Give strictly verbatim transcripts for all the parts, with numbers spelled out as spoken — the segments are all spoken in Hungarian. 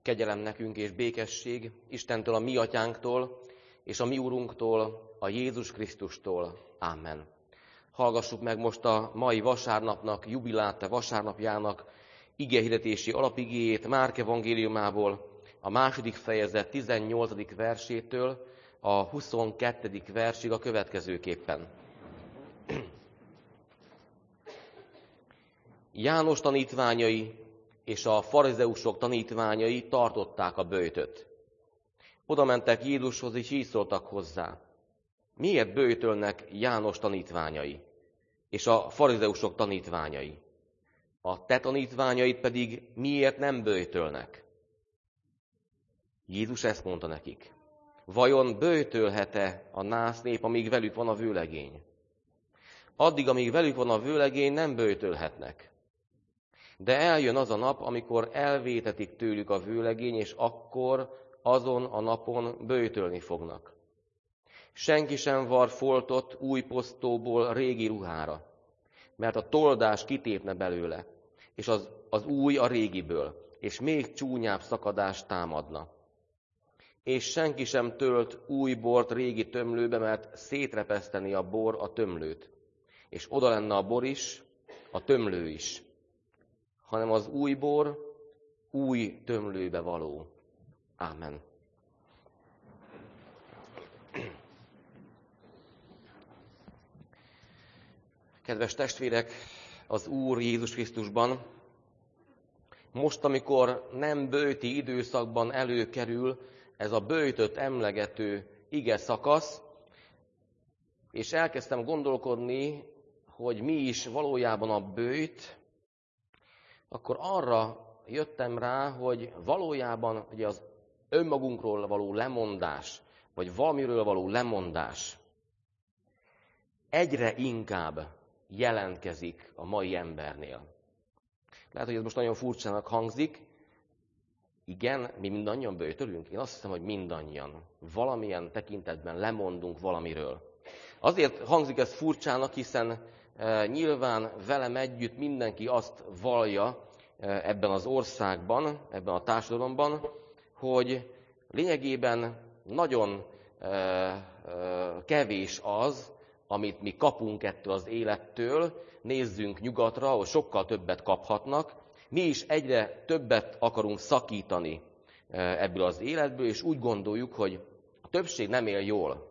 Kegyelem nekünk és békesség Istentől, a mi atyánktól, és a mi Urunktól, a Jézus Krisztustól. Amen. Hallgassuk meg most a mai vasárnapnak, jubiláte vasárnapjának igehirdetési alapigéjét Márk evangéliumából, a második fejezet tizennyolcadik versétől a huszonkettedik versig a következőképpen. János tanítványai és a farizeusok tanítványai tartották a böjtöt. Oda mentek Jézushoz, és így szóltak hozzá: miért böjtölnek János tanítványai, és a farizeusok tanítványai? A te tanítványaid pedig miért nem böjtölnek? Jézus ezt mondta nekik: vajon böjtölhet-e a nász nép, amíg velük van a vőlegény? Addig, amíg velük van a vőlegény, nem böjtölhetnek. De eljön az a nap, amikor elvétetik tőlük a vőlegény, és akkor azon a napon böjtölni fognak. Senki sem var foltot új posztóból régi ruhára, mert a toldás kitépne belőle, és az, az új a régiből, és még csúnyább szakadás támadna. És senki sem tölt új bort régi tömlőbe, mert szétrepeszteni a bor a tömlőt, és oda lenne a bor is, a tömlő is, hanem az új bor új tömlőbe való. Ámen. Kedves testvérek, az Úr Jézus Krisztusban, most, amikor nem böjti időszakban előkerül ez a böjtöt emlegető ige szakasz, és elkezdtem gondolkodni, hogy mi is valójában a böjt, akkor arra jöttem rá, hogy valójában ugye az önmagunkról való lemondás, vagy valamiről való lemondás egyre inkább jelentkezik a mai embernél. Lehet, hogy ez most nagyon furcsának hangzik. Igen, mi mindannyian böjtölünk? Én azt hiszem, hogy mindannyian. Valamilyen tekintetben lemondunk valamiről. Azért hangzik ez furcsának, hiszen e, nyilván velem együtt mindenki azt vallja e, ebben az országban, ebben a társadalomban, hogy lényegében nagyon e, e, kevés az, amit mi kapunk ettől az élettől. Nézzünk nyugatra, ahol sokkal többet kaphatnak. Mi is egyre többet akarunk szakítani ebből az életből, és úgy gondoljuk, hogy a többség nem él jól.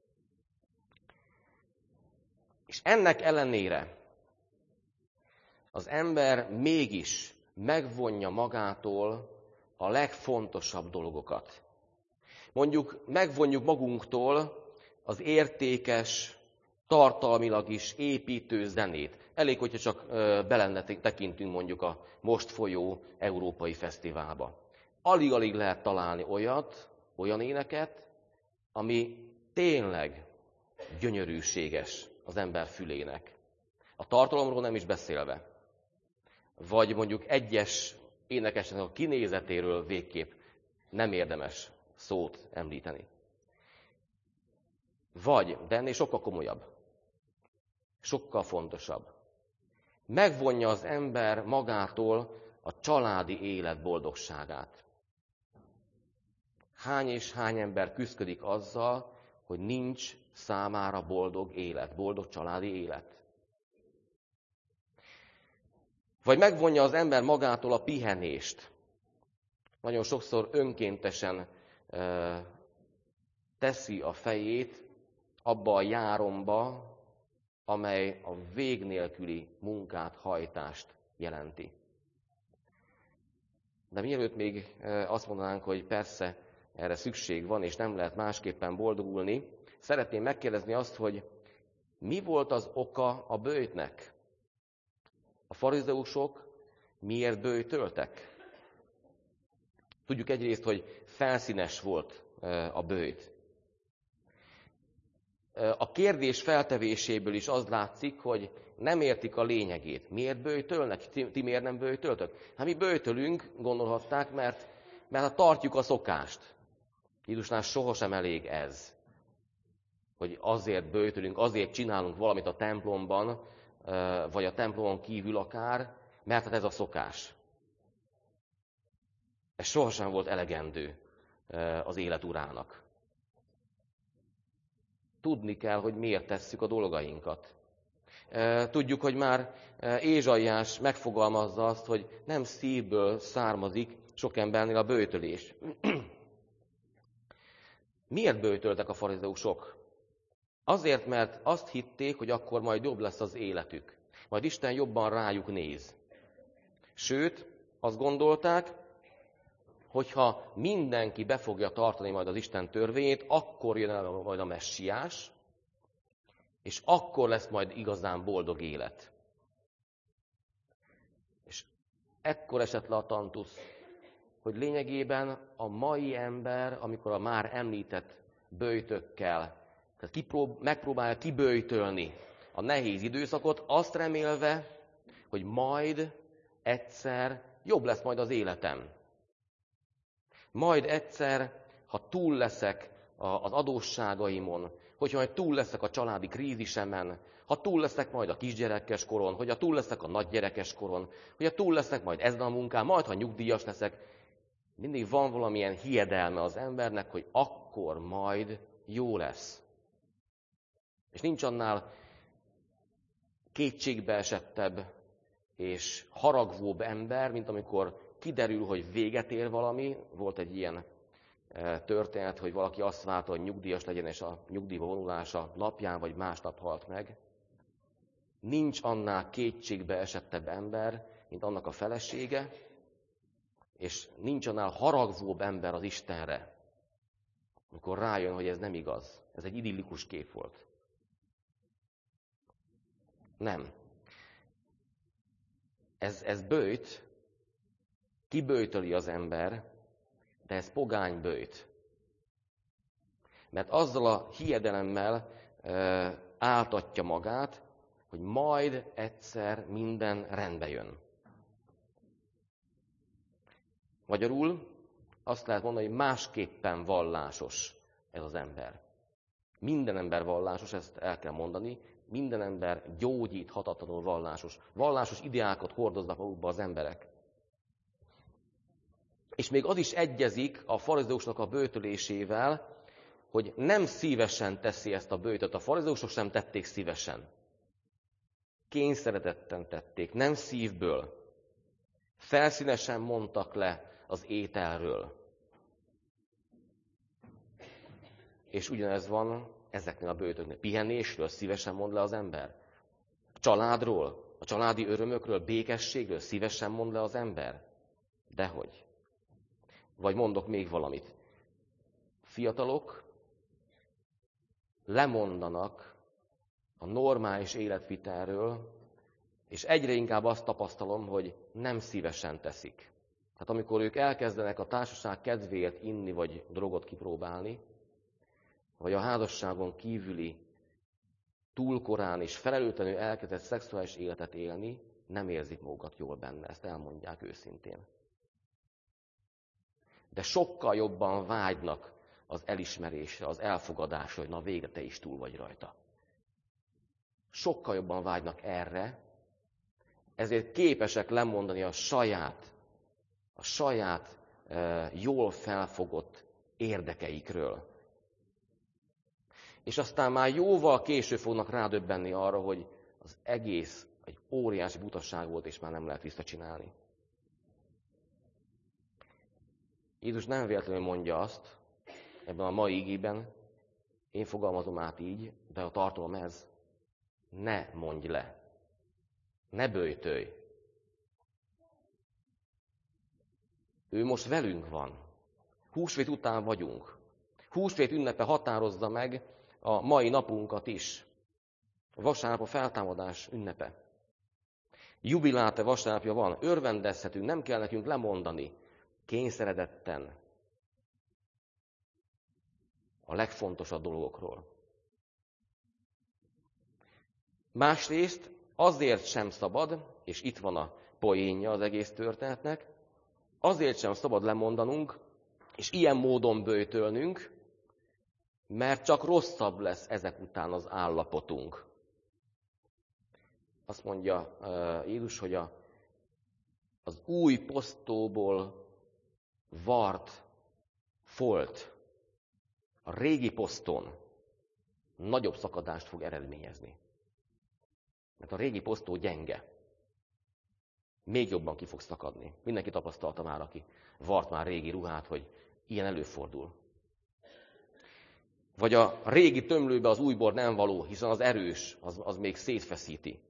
És ennek ellenére az ember mégis megvonja magától a legfontosabb dolgokat. Mondjuk megvonjuk magunktól az értékes, tartalmilag is építő zenét. Elég, hogyha csak belenne tekintünk mondjuk a most folyó európai fesztiválba. Alig-alig lehet találni olyat, olyan éneket, ami tényleg gyönyörűséges az ember fülének. A tartalomról nem is beszélve. Vagy mondjuk egyes énekesnek a kinézetéről végképp nem érdemes szót említeni. Vagy, de ennél sokkal komolyabb, sokkal fontosabb. Megvonja az ember magától a családi élet boldogságát. Hány és hány ember küszködik azzal, hogy nincs számára boldog élet, boldog családi élet. Vagy megvonja az ember magától a pihenést. Nagyon sokszor önkéntesen e, teszi a fejét abba a járomba, amely a vég nélküli munkát, hajtást jelenti. De mielőtt még azt mondanánk, hogy persze erre szükség van, és nem lehet másképpen boldogulni, szeretném megkérdezni azt, hogy mi volt az oka a böjtnek? A farizeusok miért böjtöltek? Tudjuk egyrészt, hogy felszínes volt a böjt. A kérdés feltevéséből is az látszik, hogy nem értik a lényegét. Miért böjtölnek? Ti, ti miért nem böjtöltök? Hát mi böjtölünk, gondolhatták, mert, mert hát tartjuk a szokást. Jézusnál sohasem elég ez, hogy azért böjtölünk, azért csinálunk valamit a templomban, vagy a templomon kívül akár, mert hát ez a szokás. Ez sohasem volt elegendő az élet urának. Tudni kell, hogy miért tesszük a dolgainkat. Tudjuk, hogy már Ézsaiás megfogalmazza azt, hogy nem szívből származik sok embernél a böjtölés. Miért böjtöltek a farizeusok? Azért, mert azt hitték, hogy akkor majd jobb lesz az életük. Majd Isten jobban rájuk néz. Sőt, azt gondolták, hogyha mindenki be fogja tartani majd az Isten törvényét, akkor jön el majd a messiás, és akkor lesz majd igazán boldog élet. És ekkor esett le a tantusz, hogy lényegében a mai ember, amikor a már említett böjtökkel, tehát kiprób- megpróbálja kiböjtölni a nehéz időszakot, azt remélve, hogy majd egyszer jobb lesz majd az életem. Majd egyszer, ha túl leszek az adósságaimon, hogyha majd túl leszek a családi krízisemen, ha túl leszek majd a kisgyerekes koron, hogyha túl leszek a nagygyerekes koron, hogyha túl leszek majd ezen a munkán, majd ha nyugdíjas leszek, mindig van valamilyen hiedelme az embernek, hogy akkor majd jó lesz. És nincs annál kétségbeesettebb és haragvóbb ember, mint amikor kiderül, hogy véget ér valami. Volt egy ilyen történet, hogy valaki azt várta, hogy nyugdíjas legyen, és a nyugdíjba vonulása napján vagy másnap halt meg. Nincs annál kétségbeesettebb ember, mint annak a felesége, és nincs annál haragvóbb ember az Istenre, amikor rájön, hogy ez nem igaz. Ez egy idillikus kép volt. Nem. Ez, ez böjt, kiböjtöli az ember, de ez pogány böjt. Mert azzal a hiedelemmel e, áltatja magát, hogy majd egyszer minden rendbe jön. Magyarul azt lehet mondani, hogy másképpen vallásos ez az ember. Minden ember vallásos, ezt el kell mondani, minden ember gyógyíthatatlanul vallásos. Vallásos ideákat hordoznak magukba az emberek. És még az is egyezik a farizeusnak a böjtölésével, hogy nem szívesen teszi ezt a böjtöt. A farizeusok sem tették szívesen. Kényszeredetten tették, nem szívből. Felszínesen mondtak le az ételről. És ugyanez van ezeknél a böjtöknél. Pihenésről szívesen mond le az ember. A családról, a családi örömökről, békességről szívesen mond le az ember. Dehogy. Vagy mondok még valamit. Fiatalok lemondanak a normális életvitelről, és egyre inkább azt tapasztalom, hogy nem szívesen teszik. Tehát amikor ők elkezdenek a társaság kedvéért inni, vagy drogot kipróbálni, vagy a házasságon kívüli túl korán és felelőtlenül elkezdett szexuális életet élni, nem érzik magukat jól benne, ezt elmondják őszintén. De sokkal jobban vágynak az elismerésre, az elfogadásra, hogy na végre te is túl vagy rajta. Sokkal jobban vágynak erre, ezért képesek lemondani a saját, a saját e, jól felfogott érdekeikről. És aztán már jóval később fognak rádöbbenni arra, hogy az egész egy óriási butaság volt, és már nem lehet visszacsinálni. Jézus nem véletlenül mondja azt, ebben a mai igében, én fogalmazom át így, de a tartalom ez, ne mondj le, ne böjtölj. Ő most velünk van. Húsvét után vagyunk. Húsvét ünnepe határozza meg a mai napunkat is. Vasárnap a feltámadás ünnepe. Jubiláte vasárnapja van, örvendezhetünk, nem kell nekünk lemondani. Kényszeredetten a legfontosabb dolgokról. Másrészt azért sem szabad, és itt van a poénja az egész történetnek, azért sem szabad lemondanunk, és ilyen módon böjtölnünk, mert csak rosszabb lesz ezek után az állapotunk. Azt mondja Jézus, hogy a, az új posztóból vart, folt a régi poszton nagyobb szakadást fog eredményezni. Mert a régi posztó gyenge. Még jobban ki fog szakadni. Mindenki tapasztalta már, aki vart már régi ruhát, hogy ilyen előfordul. Vagy a régi tömlőbe az új bor nem való, hiszen az erős, az, az még szétfeszíti.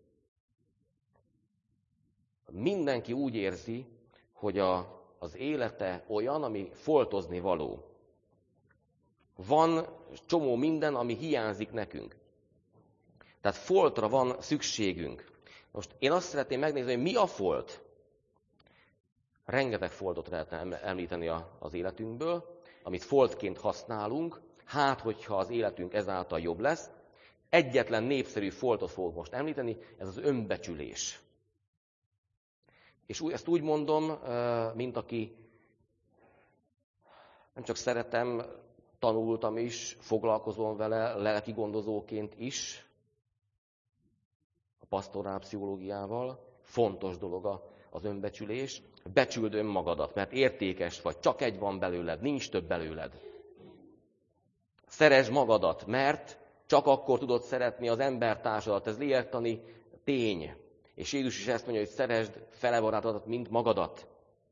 Mindenki úgy érzi, hogy a, az élete olyan, ami foltozni való. Van csomó minden, ami hiányzik nekünk. Tehát foltra van szükségünk. Most én azt szeretném megnézni, hogy mi a folt. Rengeteg foltot lehetne említeni az életünkből, amit foltként használunk, hát hogyha az életünk ezáltal jobb lesz. Egyetlen népszerű foltot fogok most említeni, ez az önbecsülés. És ezt úgy mondom, mint aki nem csak szeretem, tanultam is, foglalkozom vele lelki gondozóként is, a pastorálpszichológiával. Fontos dolog az önbecsülés. Becsüld önmagadat, mert értékes vagy, csak egy van belőled, nincs több belőled. Szeresd magadat, mert csak akkor tudod szeretni az embertársadat, ez lélektan tény. És Jézus is ezt mondja, hogy szeresd fele barátodat, mint magadat.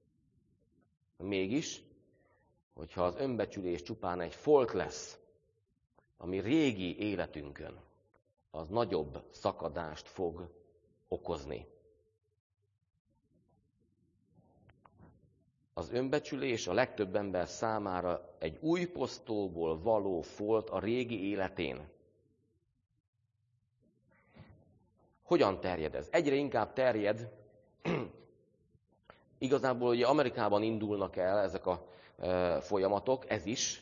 Mégis, hogyha az önbecsülés csupán egy folt lesz, ami régi életünkön, az nagyobb szakadást fog okozni. Az önbecsülés a legtöbb ember számára egy új posztóból való folt a régi életén. Hogyan terjed ez? Egyre inkább terjed. Igazából ugye Amerikában indulnak el ezek a e, folyamatok, ez is,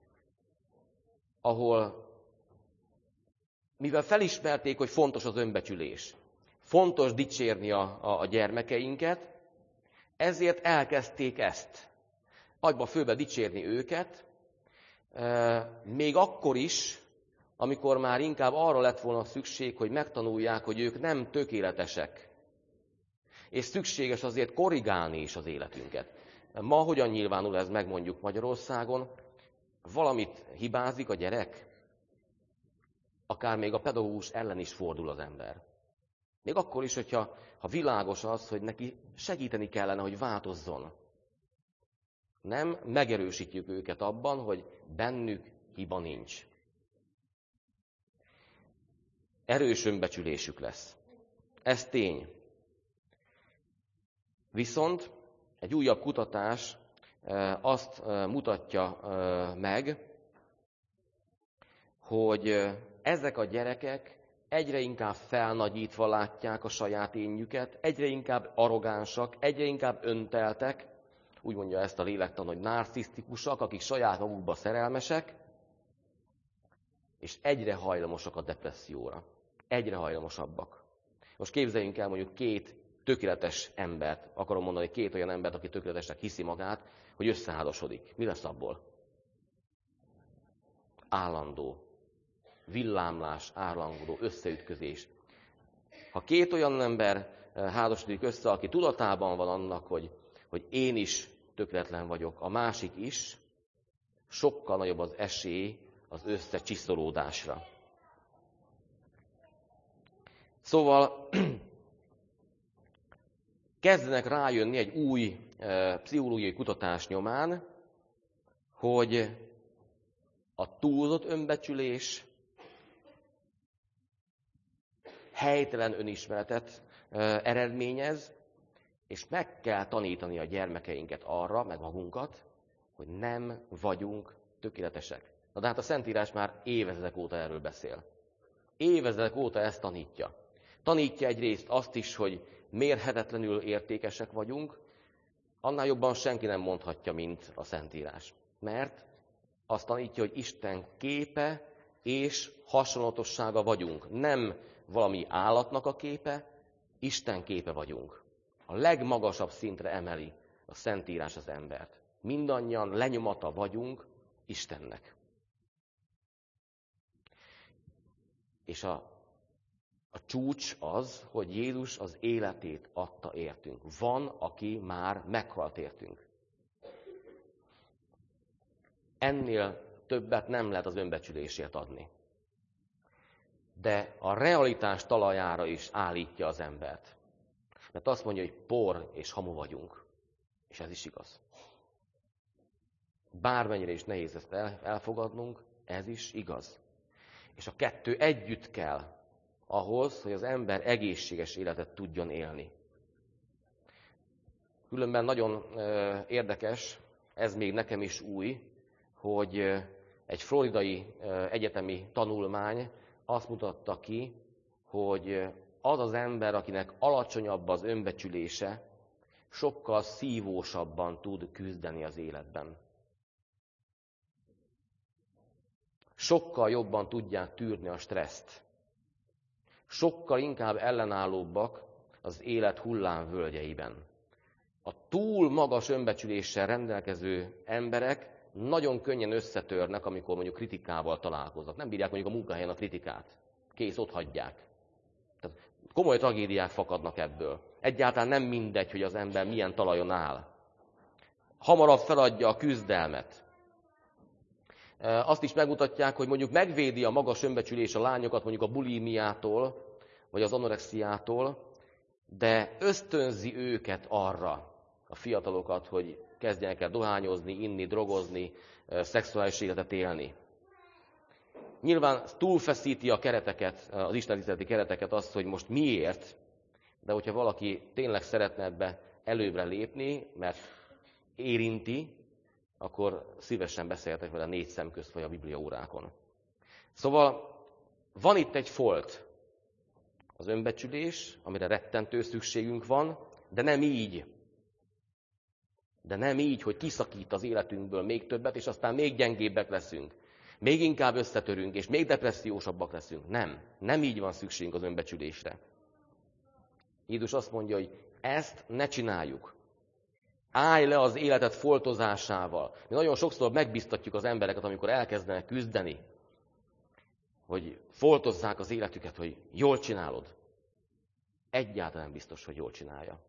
ahol mivel felismerték, hogy fontos az önbecsülés, fontos dicsérni a, a, a gyermekeinket, ezért elkezdték ezt. Agyba főbe dicsérni őket, e, még akkor is, amikor már inkább arra lett volna szükség, hogy megtanulják, hogy ők nem tökéletesek. És szükséges azért korrigálni is az életünket. Ma hogyan nyilvánul ez meg mondjuk Magyarországon? Valamit hibázik a gyerek, akár még a pedagógus ellen is fordul az ember. Még akkor is, hogyha ha világos az, hogy neki segíteni kellene, hogy változzon. Nem megerősítjük őket abban, hogy bennük hiba nincs. Erős önbecsülésük lesz. Ez tény. Viszont egy újabb kutatás azt mutatja meg, hogy ezek a gyerekek egyre inkább felnagyítva látják a saját énjüket, egyre inkább arrogánsak, egyre inkább önteltek, úgy mondja ezt a lélektan, hogy narcisztikusak, akik saját magukba szerelmesek, és egyre hajlamosak a depresszióra. Egyre hajlamosabbak. Most képzeljünk el mondjuk két tökéletes embert, akarom mondani két olyan embert, aki tökéletesnek hiszi magát, hogy összeházasodik. Mi lesz abból? Állandó, villámlás, állandó összeütközés. Ha két olyan ember házasodik össze, aki tudatában van annak, hogy, hogy én is tökéletlen vagyok, a másik is, sokkal nagyobb az esély az összecsiszolódásra. Szóval kezdenek rájönni egy új e, pszichológiai kutatás nyomán, hogy a túlzott önbecsülés helytelen önismeretet e, eredményez, és meg kell tanítani a gyermekeinket arra, meg magunkat, hogy nem vagyunk tökéletesek. Na de hát a Szentírás már évezredek óta erről beszél. Évezredek óta ezt tanítja. Tanítja egyrészt azt is, hogy mérhetetlenül értékesek vagyunk, annál jobban senki nem mondhatja, mint a Szentírás. Mert azt tanítja, hogy Isten képe és hasonlatossága vagyunk. Nem valami állatnak a képe, Isten képe vagyunk. A legmagasabb szintre emeli a Szentírás az embert. Mindannyian lenyomata vagyunk Istennek. És a A csúcs az, hogy Jézus az életét adta értünk. Van, aki már meghalt értünk. Ennél többet nem lehet az önbecsülésért adni. De a realitás talajára is állítja az embert. Mert azt mondja, hogy por és hamu vagyunk. És ez is igaz. Bármennyire is nehéz ezt elfogadnunk, ez is igaz. És a kettő együtt kell ahhoz, hogy az ember egészséges életet tudjon élni. Különben nagyon érdekes, ez még nekem is új, hogy egy floridai egyetemi tanulmány azt mutatta ki, hogy az az ember, akinek alacsonyabb az önbecsülése, sokkal szívósabban tud küzdeni az életben. Sokkal jobban tudják tűrni a stresszt. Sokkal inkább ellenállóbbak az élet hullámvölgyeiben. A túl magas önbecsüléssel rendelkező emberek nagyon könnyen összetörnek, amikor mondjuk kritikával találkoznak. Nem bírják mondjuk a munkahelyen a kritikát. Kész, ott hagyják. Tehát komoly tragédiák fakadnak ebből. Egyáltalán nem mindegy, hogy az ember milyen talajon áll. Hamarabb feladja a küzdelmet. Azt is megmutatják, hogy mondjuk megvédi a magas önbecsülés a lányokat mondjuk a bulimiától, vagy az anorexiától, de ösztönzi őket arra, a fiatalokat, hogy kezdjenek el dohányozni, inni, drogozni, szexuális életet élni. Nyilván túlfeszíti a kereteket, az istentiszteleti kereteket azt, hogy most miért, de hogyha valaki tényleg szeretne ebbe előbbre lépni, mert érinti, akkor szívesen beszéltek vele négy szem közt vagy a Biblia órákon. Szóval van itt egy folt, az önbecsülés, amire rettentő szükségünk van, de nem így. De nem így, hogy kiszakít az életünkből még többet, és aztán még gyengébbek leszünk. Még inkább összetörünk, és még depressziósabbak leszünk. Nem. Nem így van szükségünk az önbecsülésre. Jézus azt mondja, hogy ezt ne csináljuk. Állj le az életed foltozásával. Mi nagyon sokszor megbiztatjuk az embereket, amikor elkezdenek küzdeni, hogy foltozzák az életüket, hogy jól csinálod. Egyáltalán nem biztos, hogy jól csinálja.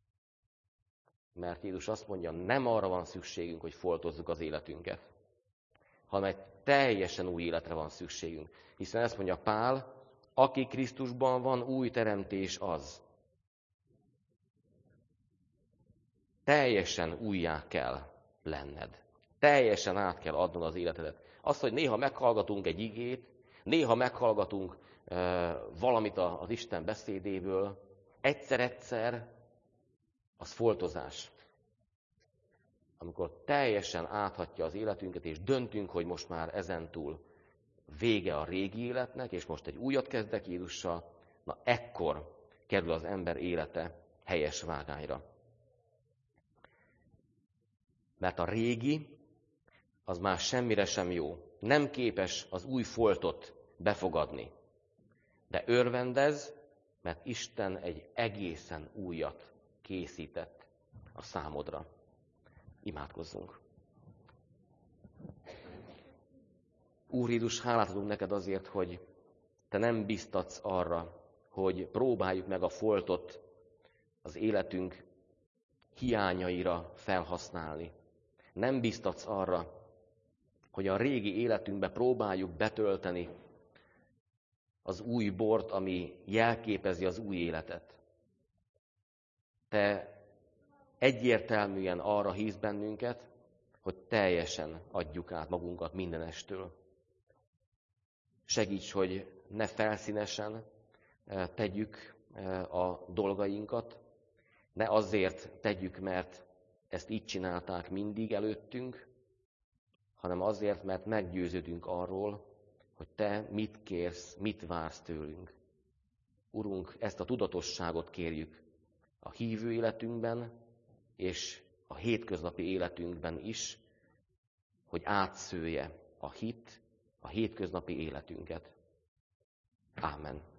Mert Jézus azt mondja, nem arra van szükségünk, hogy foltozzuk az életünket, hanem egy teljesen új életre van szükségünk. Hiszen ezt mondja Pál, aki Krisztusban van, új teremtés az. Teljesen újjá kell lenned. Teljesen át kell adnod az életedet. Az, hogy néha meghallgatunk egy igét, néha meghallgatunk e, valamit az Isten beszédéből, egyszer-egyszer, az foltozás. Amikor teljesen áthatja az életünket, és döntünk, hogy most már ezentúl vége a régi életnek, és most egy újat kezdek Jézussal, na ekkor kerül az ember élete helyes vágányra. Mert a régi, az már semmire sem jó. Nem képes az új foltot befogadni. De örvendez, mert Isten egy egészen újat készített a számodra. Imádkozzunk. Úr Jézus, hálát adunk neked azért, hogy te nem biztatsz arra, hogy próbáljuk meg a foltot az életünk hiányaira felhasználni. Nem biztatsz arra, hogy a régi életünkbe próbáljuk betölteni az új bort, ami jelképezi az új életet. Te egyértelműen arra hívsz bennünket, hogy teljesen adjuk át magunkat mindenestől. Segíts, hogy ne felszínesen tegyük a dolgainkat, ne azért tegyük, mert ezt így csinálták mindig előttünk, hanem azért, mert meggyőződünk arról, hogy te mit kérsz, mit vársz tőlünk. Urunk, ezt a tudatosságot kérjük a hívő életünkben, és a hétköznapi életünkben is, hogy átszője a hit a hétköznapi életünket. Ámen.